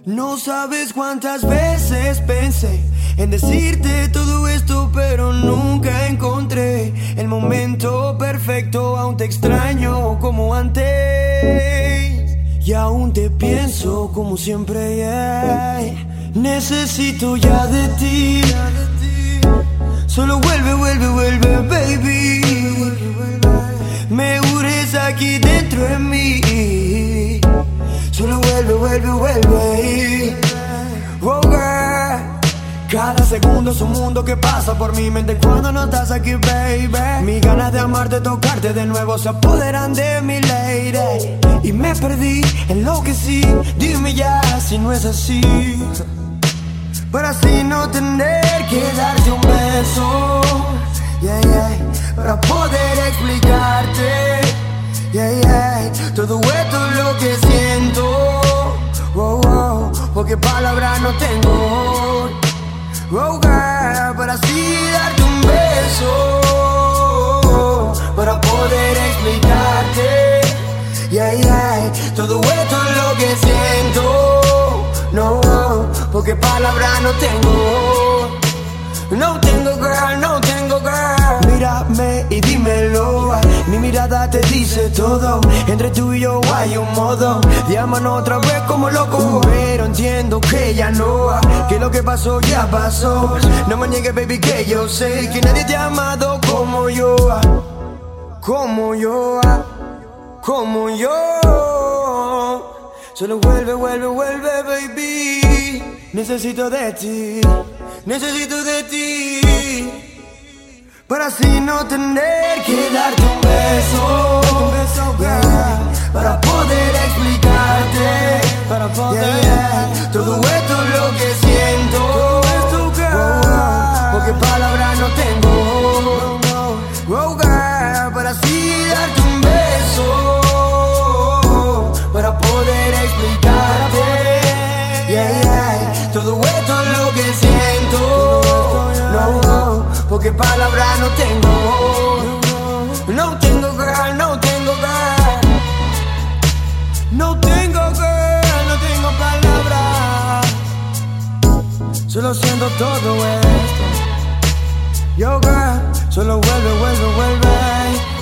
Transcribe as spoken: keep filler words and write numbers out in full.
No sabes cuántas veces pensé en decirte todo esto, pero nunca encontré el momento perfecto. Aún te extraño como antes y aún te pienso como siempre, yeah. Necesito ya de ti. Solo vuelve, vuelve, vuelve, baby. Me urges aquí dentro de mí. Solo vuelve, vuelve, vuelve. Oh, girl. Cada segundo es un mundo que pasa por mi mente cuando no estás aquí, baby. Mis ganas de amarte, tocarte de nuevo se apoderan de mi lady. Y me perdí, enloquecí. Dime ya si no es así, para así no tener que darte un beso, yeah, yeah, para poder explicarte, yeah, yeah, todo esto es lo que siento, oh, oh, porque palabras no tengo, oh, girl, para así darte un beso, para poder explicarte, yeah, yeah, todo esto es lo que siento. No, porque palabras no tengo. No tengo, girl, no tengo, girl. Mírame y dímelo. Mi mirada te dice todo. Entre tú y yo hay un modo de amarnos otra vez como loco. Pero entiendo que ya no, que lo que pasó ya pasó. No me niegues, baby, que yo sé que nadie te ha amado como yo. Como yo, como yo. Solo vuelve, vuelve, vuelve, baby. Necesito de ti, necesito de ti, para así no tener que darte un beso, un beso, yeah, para poder explicarte, para poder, yeah, yeah, todo esto es lo que siento, esto, girl, oh, oh, porque palabras no tengo, oh, girl, para así darte un beso, para poder explicarte, yeah, yeah, todo esto es lo que siento, no, no, porque palabras no tengo, no tengo, girl, no tengo, girl, no tengo, girl, no tengo palabras, solo siento todo esto, yo, girl, solo vuelve, vuelve, vuelve.